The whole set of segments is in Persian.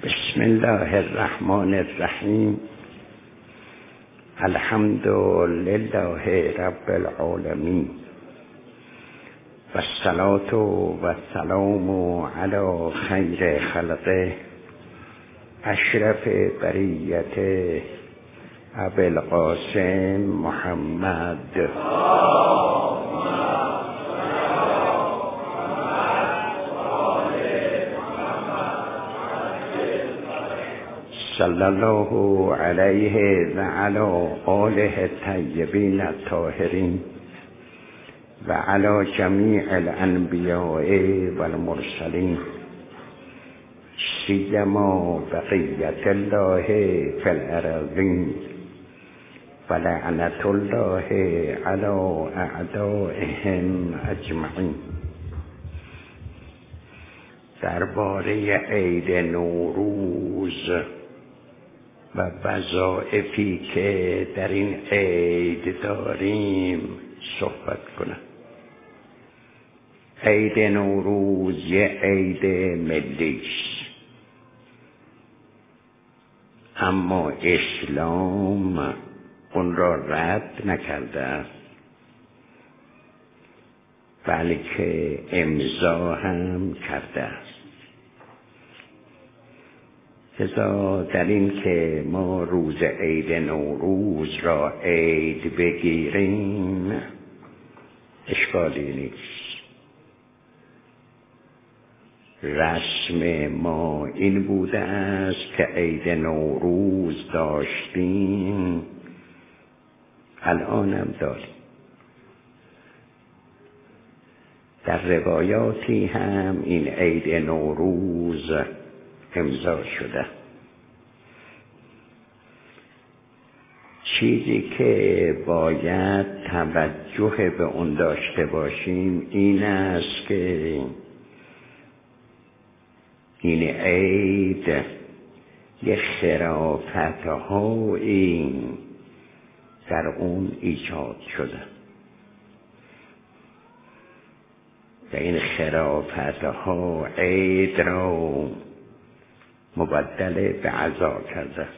بسم الله الرحمن الرحیم. الحمد لله رب العالمین و الصلاة و السلام علی خیر خلقه اشرف بریت ابی القاسم محمد صلی الله علیه و علی آله الطیبین الطاهرین و علی جمیع الانبیاء و المرسلین سیما بقیت الله فی الارضین و لعنت الله علی اعدائهم اجمعین. درباره عید نوروز و وظایفی که در این عید داریم صحبت کنم. عید نوروز یه عید ملی است، اما اسلام اون را رد نکرده است، بلکه امضا هم کرده است. لذا در این که ما روز عید نوروز را عید بگیریم اشکالی نیست. رسم ما این بوده است که عید نوروز داشتیم، الانم داریم. در روایاتی هم این عید نوروز امضا شده. چیزی که باید توجه به اون داشته باشیم این است که این عید یه خرافت‌هایی در اون ایجاد شده و این خرافت‌ها عید را مبدل به عزا کرده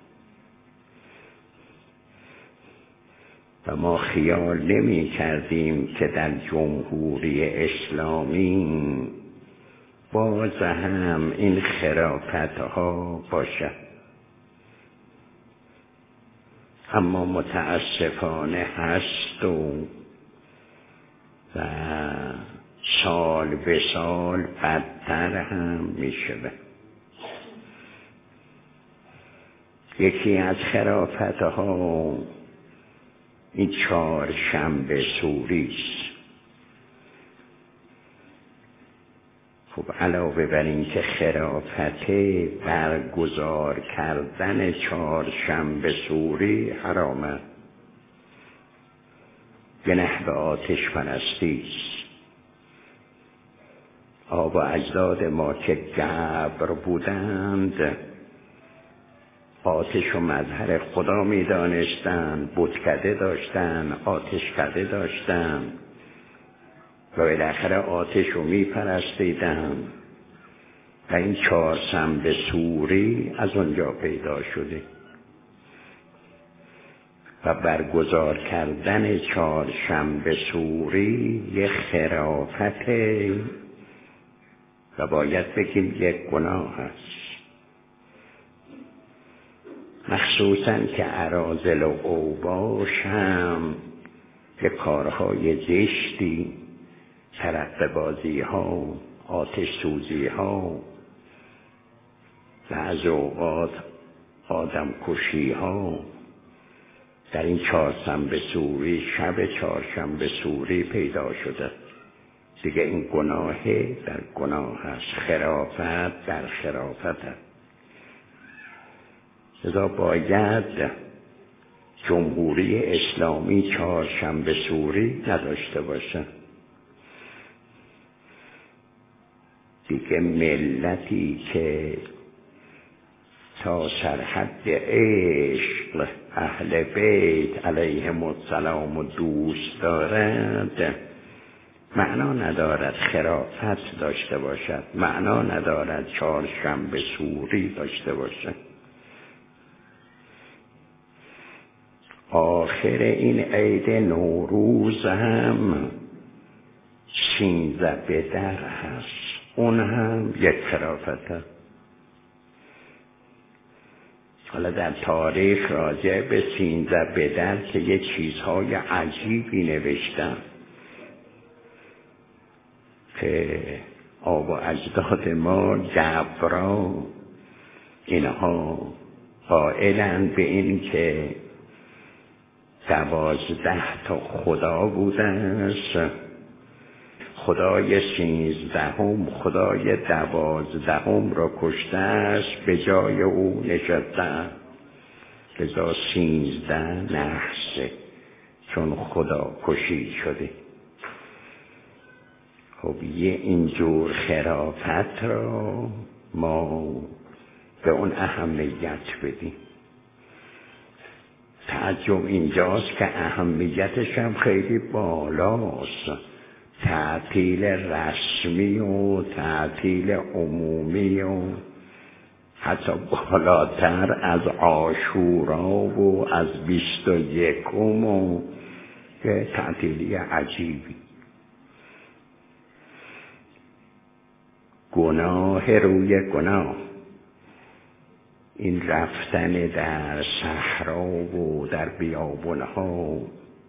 و ما خیال نمی کردیم که در جمهوری اسلامی باز هم این خرافت‌ها باشد، اما متاسفانه هست و سال به سال بدتر هم می شود. یکی از خرافت‌ها این چهارشنبه سوری است. خب علاوه بر این که خرافت برگزار کردن چهارشنبه سوری حرامه، به نحو آتش پرستی است. آبا اجداد ما که گبر بودند آتش و مظهر خدا می دانستند، بتکده داشتند، آتشکده داشتند و بالاخره آتش رو می پرستیدند و این چهارشنبه سوری از اونجا پیدا شده و برگزار کردن چهارشنبه سوری یک خرافته و باید بگیم یک گناه است، مخصوصاً که اراذل و اوباش هم که کارهای زشتی، ترقه بازی ها، آتش سوزی ها، بعض اوقات آدم کشی ها در این چهارشنبه سوری، شب چهارشنبه سوری پیدا شده. دیگه این گناه در گناه است، خرافت در خرافت است. لذا باید جمهوری اسلامی چهارشنبه سوری نداشته باشه. دیگه ملتی که تا سرحد عشق اهل بیت علیهم السلام و دوست دارد معنا ندارد خرافت داشته باشد، معنا ندارد چهارشنبه سوری داشته باشد. آخر این عید نوروز هم 13 به در هست، اون هم یک خرافت هست. حالا در تاریخ راجع به 13 به در که یه چیزهای عجیبی نوشتن که آب و اجداد ما جبرا اینها قائلن به این که 12 تا خدا بودن، خدای 13 خدای 12 را کشته است، به جای او نشسته، لذا 13 نحسه چون خدا کشی شده. خب یه اینجور خرافت را ما به اون اهمیت بدیم. تعجب اینجاست که اهمیتش هم خیلی بالاست، تعطیل رسمی و تعطیل عمومی و حتی بالاتر از عاشورا و از 21 و که تعطیلی عجیبی. گناه روی گناه، این رفتن در صحرا و در بیابانها،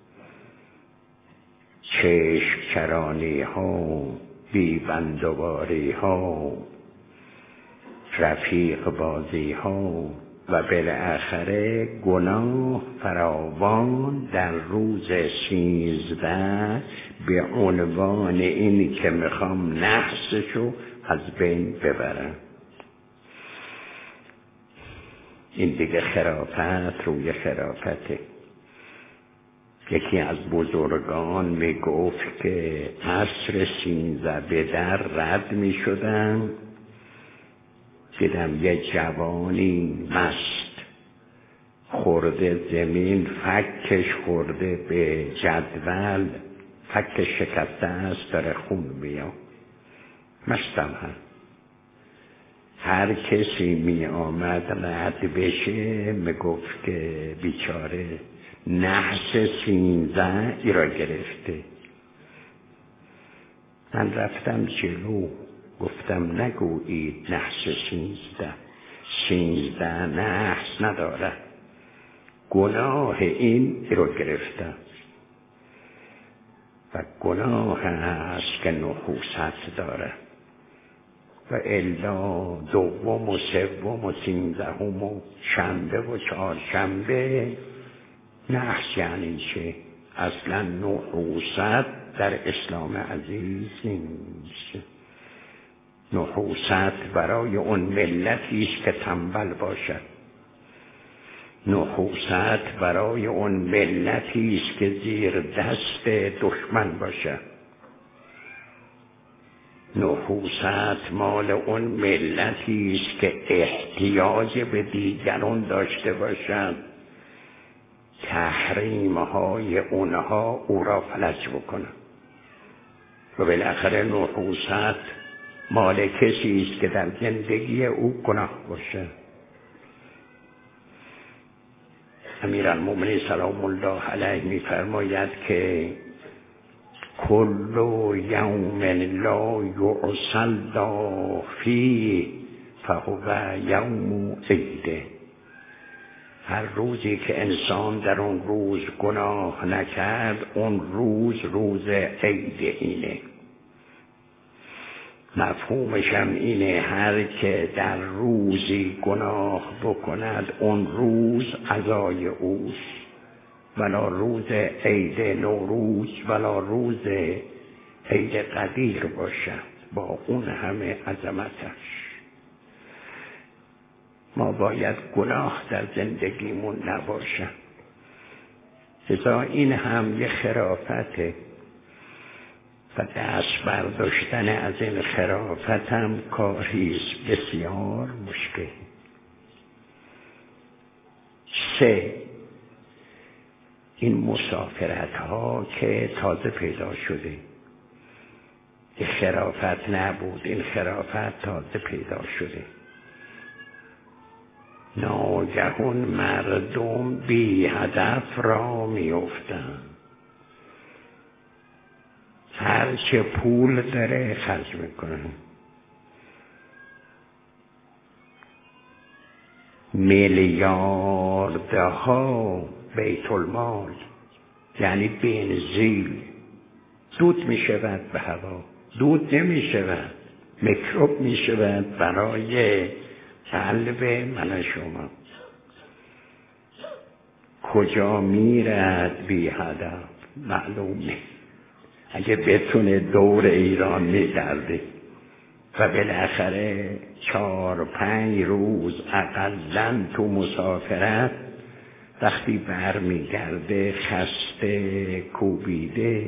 چشم چرانی ها، بیبندواری ها، رفیق بازی ها و بالاخره گناه فراوان در روز 13 به عنوان این که میخوام نحسشو از بین ببرم. این دیگه خرافت روی خرافته. یکی از بزرگان می گفت که عصر 13 به در رد می شدن، دیدم یه جوانی مست خورده زمین، فکش خورده به جدول، فکش شکسته است، داره خون میاد. مستم هم هر کسی می آمد رد بشه می گفت که بیچاره نحس 13 ای را گرفته. من رفتم جلو، گفتم نگویید نحس 13 نحس نداره، گناه این را گرفته و گناه است که نحوست داره و الا دوم و سوم و 13 و شنبه و چهارشنبه نحس یعنی چه؟ اصلا نحوست در اسلام عزیز نیست. نحوست برای اون ملتی است که تنبل باشد، نحوست برای اون ملتی است که زیر دست دشمن باشد، نحوست مال اون ملتی است که احتیاج به دیگران داشته باشد، تحریم‌های اونها او را فلج بکنه و بالاخره نحوست مال کسی است که در زندگی او گناه باشه. امیرالمومنین سلام الله علیه می‌فرماید که کل یوم لا یعصی الله فیه فهو یوم عیده. هر روزی که انسان در اون روز گناه نکرد، اون روز عید اینه. مفهومش هم اینه هر که در روزی گناه بکند، اون روز عزای اوست، ولا روز عید نوروز ولا روز عید قدیر باشد با اون همه عظمتش. ما باید گناه در زندگیمون نباشه. لذا این هم یه خرافته و دست برداشتن از این خرافت هم کاریست بسیار مشکل. 3 این مسافرت ها که تازه پیدا شده، این خرافت نبود، این خرافت تازه پیدا شده. ناگهان مردم بی هدف را میافتند. هر چه پول داره خرج میکنه. میلیاردها بیت المال، یعنی بنزین دود میشود به هوا، دود نمیشود، میکروب میشود برای قلب من شما. کجا میرد بی هدف معلومه. اگه بتونه دور ایران میگرده و بالاخره 4-5 روز اقلن تو مسافرت، وقتی برمیگرده خسته کوبیده،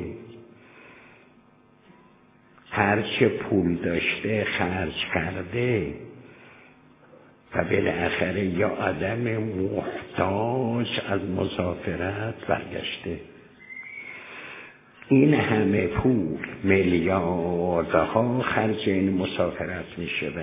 هرچه پول داشته خرج کرده و بالاخره یا آدم محتاج از مسافرت برگشته. این همه پول، میلیاردها خرج این مسافرت می شود.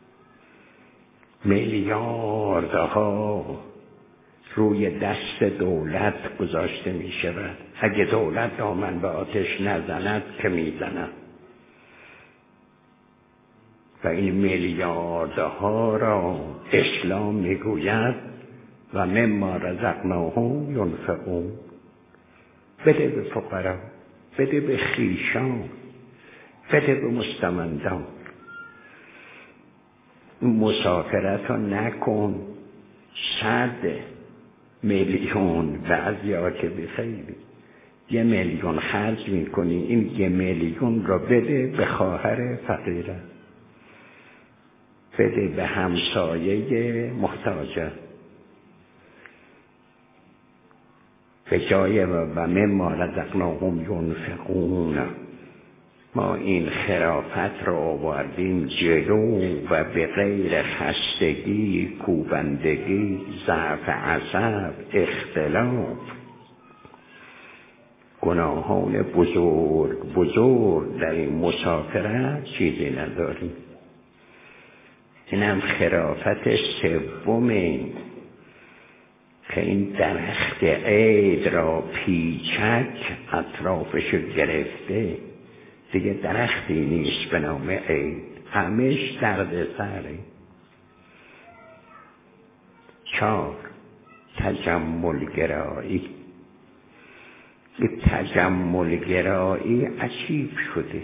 میلیاردها روی دست دولت گذاشته می شود. اگه دولت دامن به آتش نزند که می زند. و این میلیاردها را اسلام می گوید و مما رزقناهم ینفقون. بده به فقرا، بده به خویشان، بده به مستمندان. مسافرت رو نکن. 100 میلیون، بعضیا که بخیری 1 میلیون خرج میکنی، این 1 میلیون رو بده به خواهر فقیره، بده به همسایه محتاجه. به جای و مما رزقناهم ینفقون. ما این خرافت را آوردیم جلو و به غیر خستگی، کوبندگی، ضعف عصب، اختلاف، گناهان بزرگ در این مسافرت چیزی نداریم. اینم خرافت سومه که این درخت عید را پیچک اطرافش گرفته، دیگه درختی نیست به نام عید، همش درد سره. 4 تجملگرایی. این تجملگرایی عجیب شده.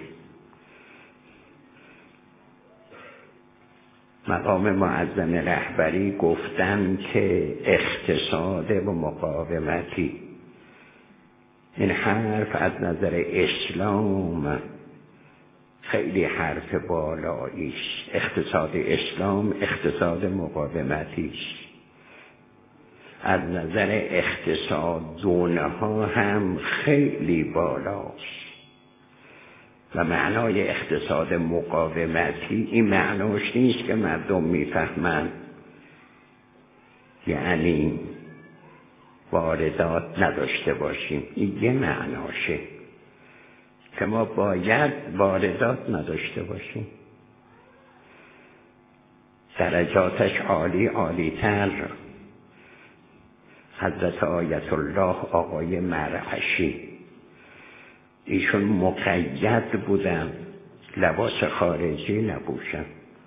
مقام معظم رهبری گفتن که اقتصاد و مقاومتی. این حرف از نظر اسلام خیلی حرف بالاییست. اقتصاد اسلام اقتصاد مقاومتیست. از نظر اقتصاد دونه ها هم خیلی بالاست. و معنای اقتصاد مقاومتی این معناش نیست که مردم میفهمند یعنی واردات نداشته باشیم. این یه معناشه که ما باید واردات نداشته باشیم. درجاتش عالی تر. حضرت آیت الله آقای مرعشی، ایشون مقید بودن لباس خارجی نپوشن.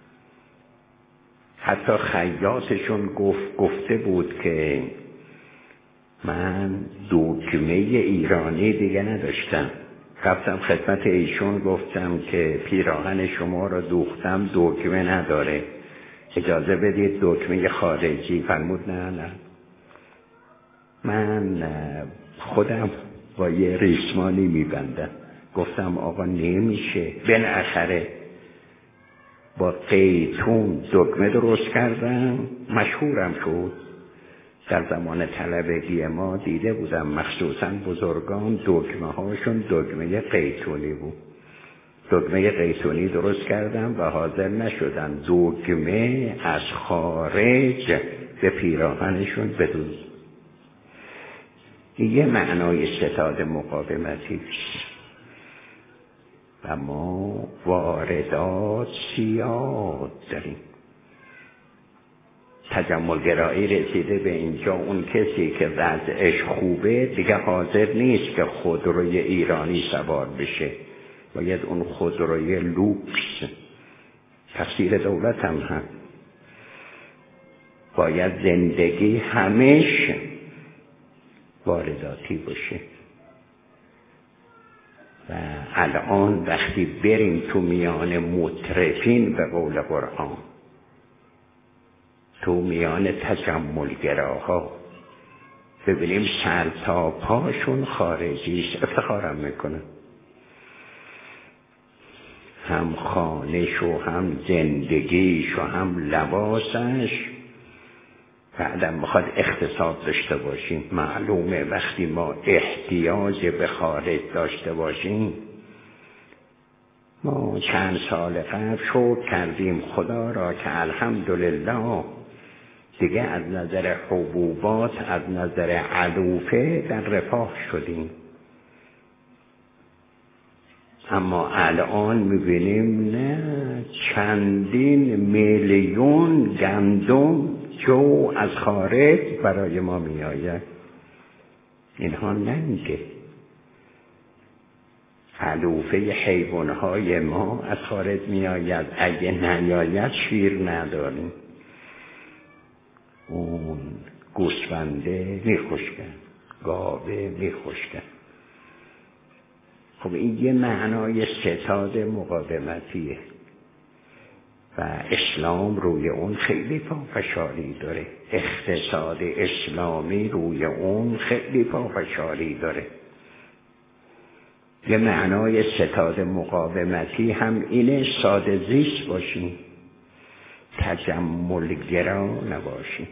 حتی خیاطشون گفته بود که من دکمه ایرانی دیگه نداشتم. رفتم خدمت ایشون گفتم که پیراهن شما رو دوختم دکمه نداره، اجازه بدید دکمه خارجی. فرمود نه من خودم با یه ریسمانی میبندم. گفتم آقا نمیشه. بالاخره با قیتون دکمه درست کردم، مشهورم شد. در زمان طلبگی ما دیده بودم مخصوصا بزرگان دکمه هاشون دکمه قیتونی بود. دکمه قیتونی درست کردم و حاضر نشدن دکمه از خارج به پیراهنشون بدوز. یه معنای ستاد مقاومتی. و ما واردات زیاد داریم. تجملگرایی رسیده به اینجا اون کسی که وضعش خوبه دیگه حاضر نیست که خودروی ایرانی سوار بشه، باید اون خودروی لوکس، تقصیر دولت هم هست، باید زندگی همش وارداتی باشه. و الان وقتی بریم تو میان مترفین به قول قرآن، تو میان تجملگراها ببینیم سر تا پاشون خارجیست، افتخارم میکنه، هم خانش و هم زندگیش و هم لباسش. بعدم میخواد اقتصاد داشته باشیم. معلومه وقتی ما احتیاج به خارج داشته باشیم، ما چند سال قبل شکر کردیم خدا را که الحمدلله دیگه از نظر حبوبات، از نظر علوفه در رفاه شدیم. اما الان میبینیم نه، چندین میلیون گندم جو از خارج برای ما میآید. اینها ننگه، علوفه حیوانهای ما از خارج میآید. اگه نیاید شیر نداریم. اون گوسفنده میخشکن، گاوه میخشکن. خب این یه معنای ستاد مقاومتیه و اسلام روی اون خیلی پافشاری داره. اقتصاد اسلامی روی اون خیلی پافشاری داره. یه معنای ستاد مقاومتی هم اینه ساده زیست باشیم، تجملگرا نباشیم.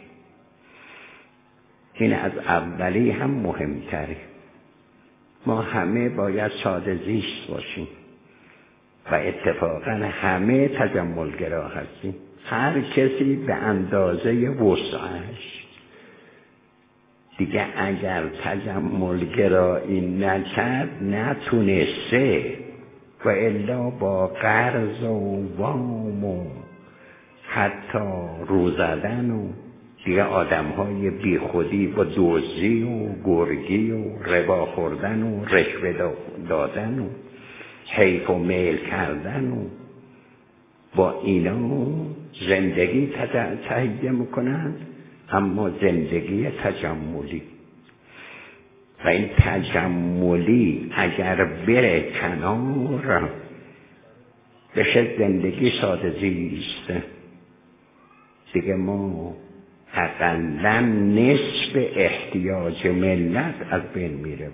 این از اولی هم مهمتره. ما همه باید ساده زیست باشیم و اتفاقا همه تجملگرا هستیم. هر کسی به اندازه وسعش. دیگه اگر تجملگرایی نکرد نتونسته، و الا با قرض و وام و حتی روزدن و دیگه آدم‌های بی خودی با دزدی و گرگی و ربا خوردن و رشوه دادن و حیف و میل کردن و با اینا زندگی تهیه میکنند، اما زندگی تجملی. و این تجملی اگر بره کنار بشه زندگی ساده زیست، دیگه ما اقلا نصف احتیاج ملت از بین میره.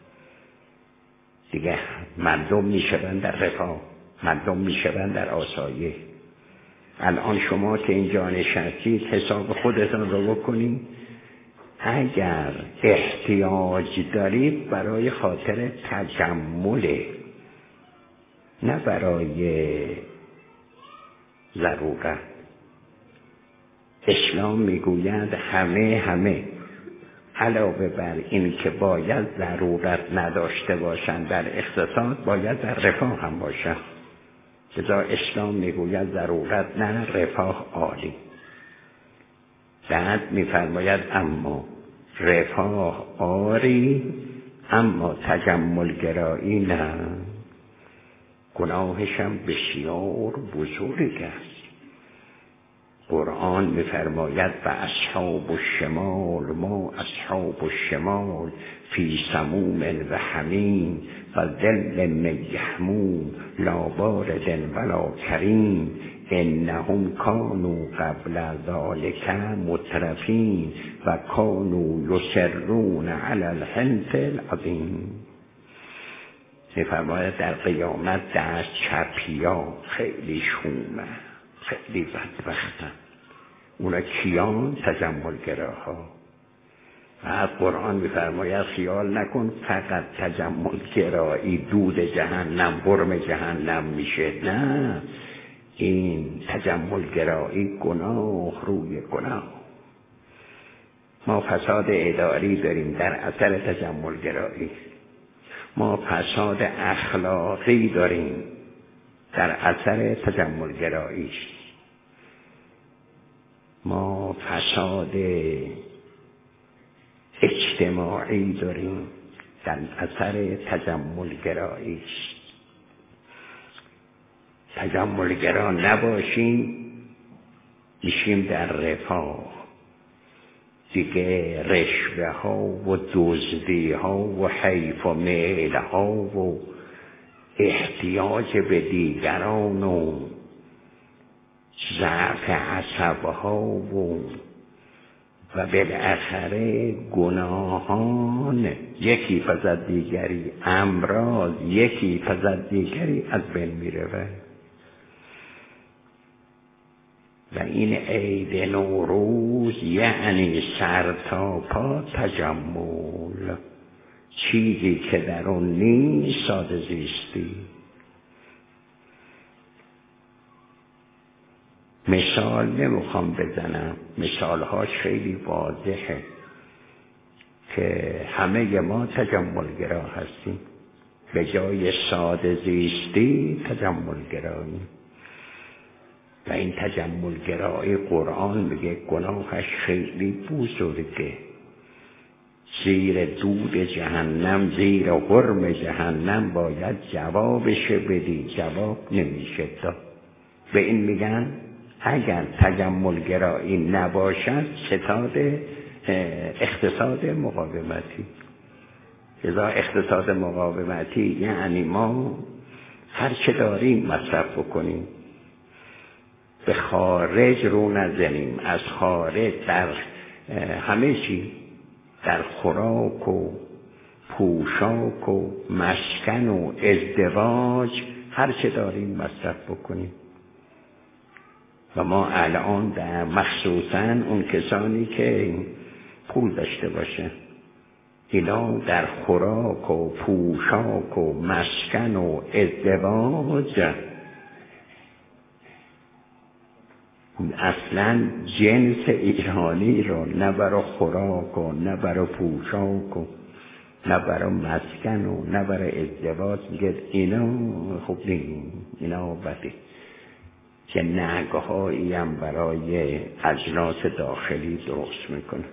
دیگه مردم میشون در رفاه، مردم میشون در آسایش. الان شما که اینجا نشستید حساب خودتان رو بکنید. اگر احتیاج دارید برای خاطر تجمله، نه برای ضرورت. اسلام میگوید همه علاوه بر این که باید ضرورت نداشته باشند در اقتصاد، باید در رفاه هم باشند. لذا اسلام میگوید ضرورت نه، رفاه عالی. بعد میفرماید اما رفاه آری، اما تجملگرایی نه، گناهشم بسیار بزرگ است. قرآن میفرماید و اصحاب الشمال ما اصحاب الشمال فی سموم و حمیم و ظل محموم لا بارد ولا کریم انهم کانوا قبل ذلک مترفین و کانوا یصرون علی الحنث العظیم. میفرماید در قیامت دست چپیا خیلی شومه، خیلی بدبختن. اونا کیان؟ تجملگراها. و قرآن میفرماید خیال نکن فقط تجملگرایی دود جهنم برم جهنم میشه. نه، این تجملگرایی گناه روی گناه. ما فساد اداری داریم در اثر تجملگرایی. ما فساد اخلاقی داریم در اثر تجملگرایی است. ما فساد اجتماعی داریم در اثر تجملگرایی است. تجملگرا نباشیم میشیم در رفاه. دیگه رشوه ها و دزدی ها و حیف و میل ها و احتیاج به دیگران و ضعف عصب ها و بالاخره گناهان یکی پس از دیگری، امراض یکی پس از دیگری از بین میره. و این عید نوروز یعنی سر تا پا تجمل، چیزی که در اون نیست ساده زیستی. مثال نمیخوام بزنم، مثالهاش خیلی واضحه که همه ما تجملگرا هستیم. به جای ساده زیستی تجملگرایی. و این تجملگرایی قرآن میگه گناهش خیلی بزرگه. زیر دود جهنم، زیر حرم جهنم باید جوابش بدی، جواب نمیشه داد. به این میگن اگر تجملگرایی نباشد اقتصاد مقاومتی. لذا اقتصاد مقاومتی یعنی ما هر چه داریم مصرف بکنیم، به خارج رو نزنیم، از خارج در همه چی، در خوراک و پوشاک و مسکن و ازدواج هر چه داریم مصرف بکنیم. و ما الان در مخصوصا اون کسانی که پول داشته باشه، اینا در خوراک و پوشاک و مسکن و ازدواج اصلا جنس ایرانی رو نه برای خوراک و نه برای پوشاک و نه برای مسکن و نه برای ازدواج میگه اینا خوب نیست، اینا بده. که نگهایی هم برای اجناس داخلی درست میکنه.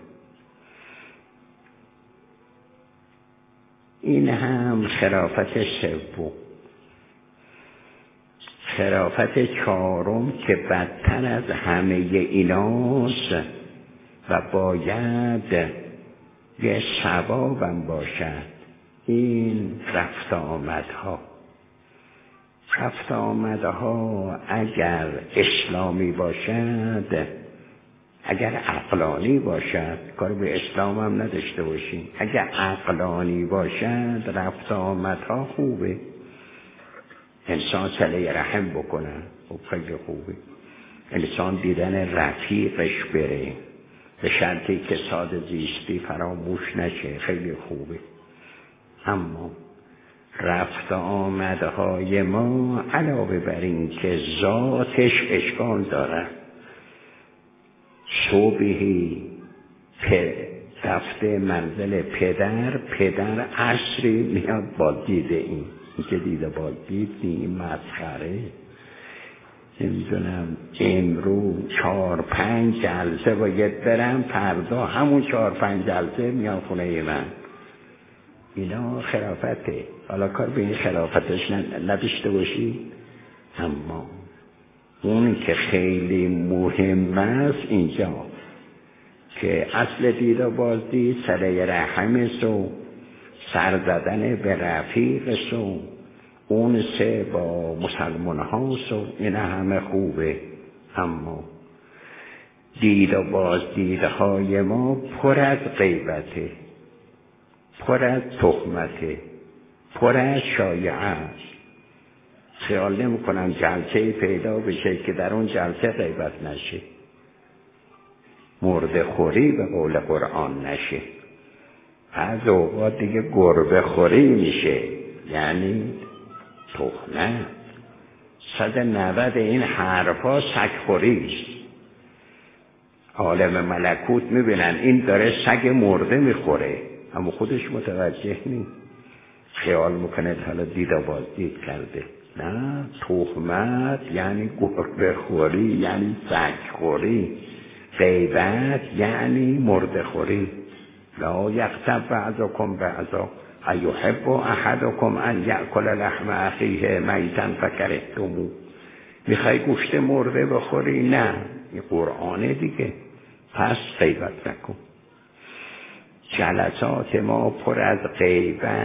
این هم خرافت سوم. خرافت چهارم که بدتر از همه ایناست و باید یه ثوابم باشد، این رفت آمدها. رفت آمدها اگر اسلامی باشد، اگر عقلانی باشد، کار به اسلام هم نداشته باشیم، اگر عقلانی باشد رفت آمدها خوبه. انسان صله رحم بکنه، خب خیلی خوبه. انسان دیدن رفیقش بره، به شرطی که ساده زیستی فراموش نشه، خیلی خوبه. اما رفت آمدهای ما علاوه بر این که ذاتش اشکال داره، صبحی رفته منزل پدر عصری میاد با دیده این که دیده با دید این مسخره. نمیدونم امروز 4-5 جلسه باید برم، فردا همون 4-5 جلسه میان خونه من. اینا خرافته. حالا کار به این خرافتش نداشته باشی. اما اون که خیلی مهم است اینجا که اصل دید و بازدید صله رحم سو، سر زدن به رفیق سو، اون سه با مسلمان ها سو، این همه خوبه. اما دید و بازدیدهای ما پر از غیبته، پر از تهمته، پر از شایعه است. خیال نمی کنم جلسه پیدا بشه که در اون جلسه غیبت نشه، مرده خوری به قول قرآن نشه. از اوقات دیگه گربه خوری میشه، یعنی تهمت. 190 این حرفا سگ خوریست. عالم ملکوت میبینن این داره سگ مرده میخوره، اما خودش متوجه نیست. خیال میکنه حالا دید و بازدید کرده. نه، تهمت یعنی گربه خوری، یعنی سگ خوری. غیبت یعنی مرده خوری. لا یغتب بعضکم بعضا ایحب احدکم ان یأکل لحم اخیه میتا فکرهتموه. میخوای گوشت مرده بخوری؟ نه، این قرآنه دیگه. پس غیبت نکن. جلسات ما پر از غیبت